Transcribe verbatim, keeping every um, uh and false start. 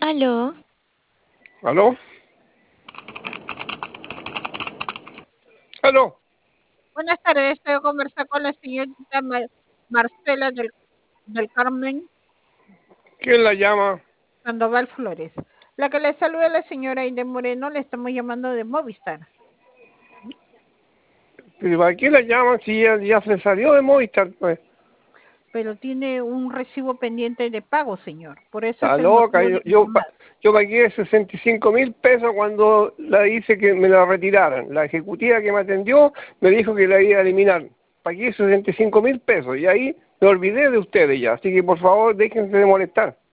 Aló. ¿Aló? ¿Aló? Buenas tardes, estoy conversar con la señorita Mar Marcela del, del Carmen ¿Quién la llama? Sandoval Flores. La que le saluda es la señora Aide Moreno, le estamos llamando de Movistar. ¿Pero ¿para qué la llaman si ya, ya se salió de Movistar, pues? Pero tiene un recibo pendiente de pago, señor. Por eso es Está el loca. motivo Yo, de mi yo, pa- llamada. yo pagué sesenta y cinco mil pesos cuando la hice que me la retiraran. La ejecutiva que me atendió me dijo que la iba a eliminar. Pagué sesenta y cinco mil pesos y ahí me olvidé de ustedes ya. Así que por favor déjense de molestar.